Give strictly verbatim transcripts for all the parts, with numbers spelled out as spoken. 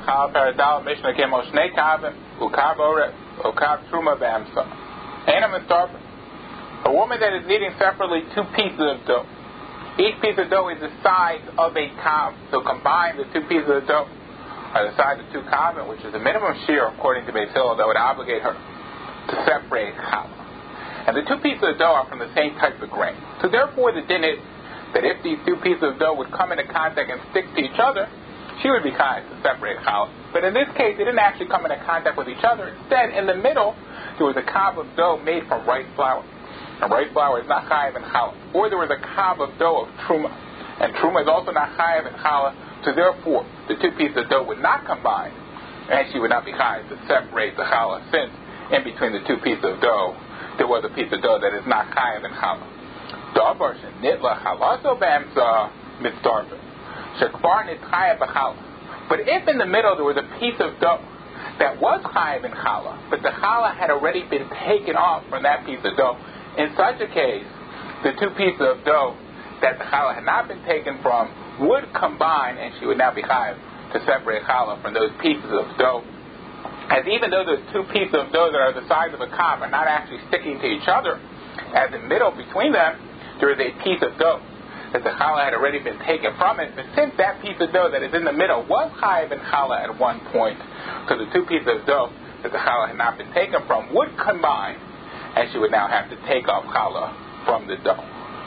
Challah Paradal Mishnah Kemo Shnei Kavim Ukav Oref Ukav Truma B'Amsa. Einam and Starper. A woman that is kneading separately two pieces of dough. Each piece of dough is the size of a kav. So combine the two pieces of dough are the size of two kavim, which is the minimum shear according to Beis Hillel that would obligate her to separate challah. And the two pieces of dough are from the same type of grain. So therefore the din is that if these two pieces of dough would come into contact and stick to each other, she would be chayav to separate challah. But in this case, they didn't actually come into contact with each other. Instead, in the middle, there was a kav of dough made from rice flour. And rice flour is not chayav in challah. Or there was a kav of dough of truma. And truma is also not chayav in challah. So therefore, the two pieces of dough would not combine. And she would not be chayav to separate the challah, since in between the two pieces of dough, there was a piece of dough that is not chayav in challah. Davar shenitla chalaso b'amsa mitzdarvin. Shekvar nitchayav b'challah. But if in the middle there was a piece of dough that was chayav in challah, but the challah had already been taken off from that piece of dough, in such a case, the two pieces of dough that the challah had not been taken from would combine, and she would now be chayav to separate challah from those pieces of dough. As even though those two pieces of dough that are the size of a kav are not actually sticking to each other, as in the middle between them, there is a piece of dough that the challah had already been taken from it. But since that piece of dough that is in the middle was chayav in challah at one point, so the two pieces of dough that the challah had not been taken from would combine, and she would now have to take off challah from the dough.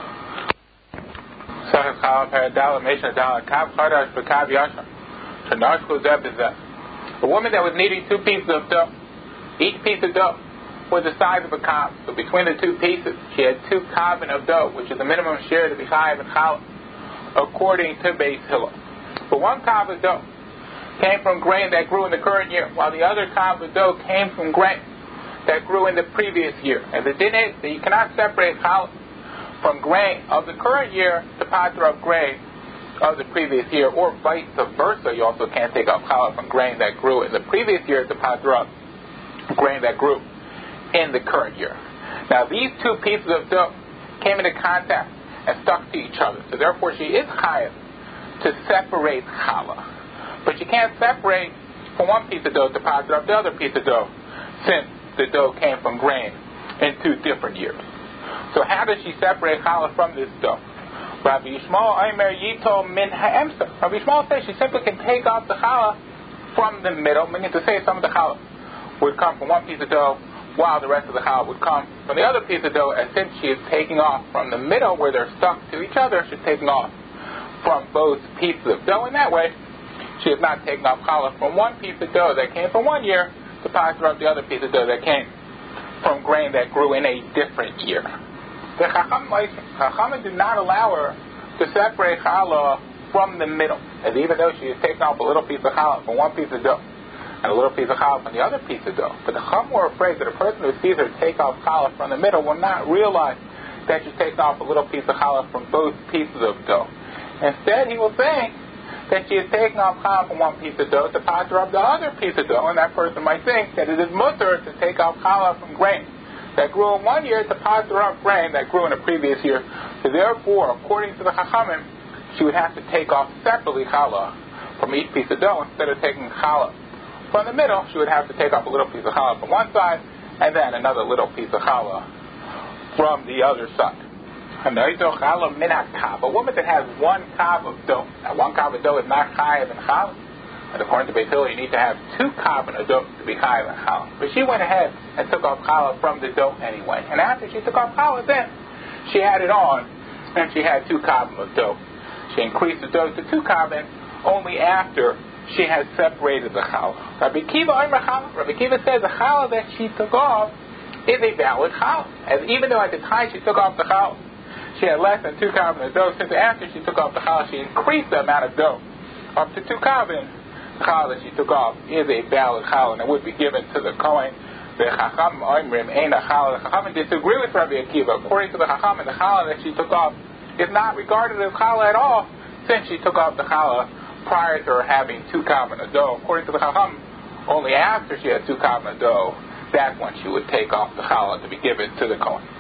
A woman that was kneading two pieces of dough, each piece of dough was the size of a kav. So between the two pieces, she had two kavin of dough, which is the minimum share to be chayav and challah, according to Beis Hillel. But one kav of dough came from grain that grew in the current year, while the other kav of dough came from grain that grew in the previous year. And the din is that you cannot separate challah from grain of the current year to patra of grain of the previous year, or vice versa. You also can't take off challah from grain that grew in the previous year to patra of grain that grew in the current year. Now these two pieces of dough came into contact and stuck to each other. So therefore she is chayav to separate challah. But you can't separate from one piece of dough to patra of the other piece of dough, since the dough came from grain in two different years. So how does she separate challah from this dough? Rabbi Yishmael Omer Yito min ha'emsa. Rabbi Yishmael says she simply can take off the challah from the middle, meaning to say some of the challah would come from one piece of dough, while the rest of the challah would come from the other piece of dough. And since she is taking off from the middle where they're stuck to each other, she's taking off from both pieces of dough. In that way, she is not taking off challah from one piece of dough that came from one year to patra of the other piece of dough that came from grain that grew in a different year. The Chachamim did not allow her to separate challah from the middle, as even though she is taking off a little piece of challah from one piece of dough and a little piece of challah from the other piece of dough. But the Chachamim were afraid that a person who sees her take off challah from the middle will not realize that she's taking off a little piece of challah from both pieces of dough. Instead, he will think that she is taking off challah from one piece of dough to patra of the other piece of dough, and that person might think that it is mutter to take off challah from grain that grew in one year to patra of grain that grew in a previous year. So therefore, according to the Chachamim, she would have to take off separately challah from each piece of dough. Instead of taking challah from the middle, she would have to take off a little piece of challah from one side and then another little piece of challah from the other side. A woman that has one kav of dough, now one kav of dough is not chayav in challah, and according to Beis Hillel, you need to have two kav of dough to be chayav in challah. But she went ahead and took off challah from the dough anyway, and after she took off challah, then she added on, and she had two kav of dough. She increased the dough to two kav only after she had separated the challah. Rabbi Kiva Omer challah. Rabbi Kiva says the challah that she took off is a valid challah, as even though at the time she took off the challah, she had less than two kavin of dough. Since after she took off the challah, she increased the amount of dough up to two kavin. The challah that she took off is a valid challah, and it would be given to the Kohen. The Chacham Oimrim ain't a challah. The Chacham disagree with Rabbi Akiva. According to the Chacham, the challah that she took off is not regarded as challah at all, since she took off the challah prior to her having two kavin of dough. According to the Chacham, only after she had two kavin of dough, that's when she would take off the challah to be given to the Kohen.